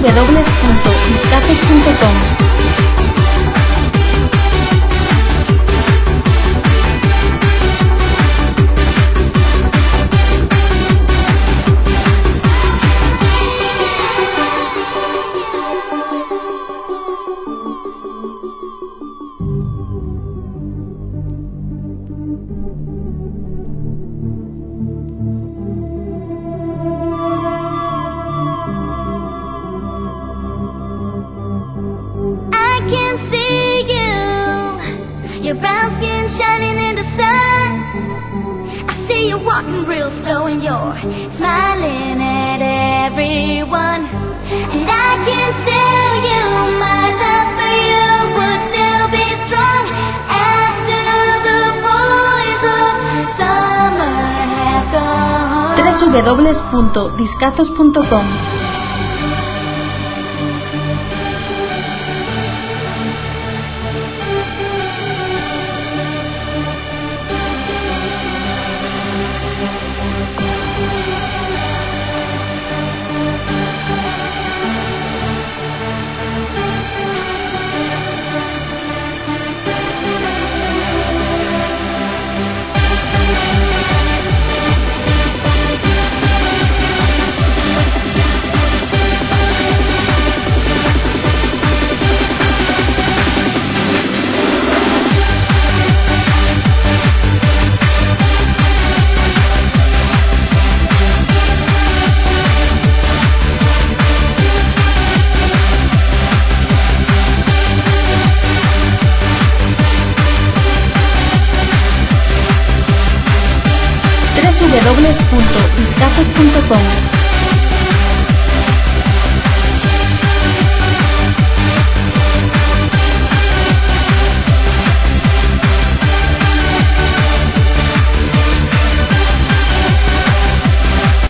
www.discazos.com. Walking real slow and you're smiling at everyone, and I can tell you my love for you would still be strong after the boys of summer have gone. www.discazos.com. www.discazos.com.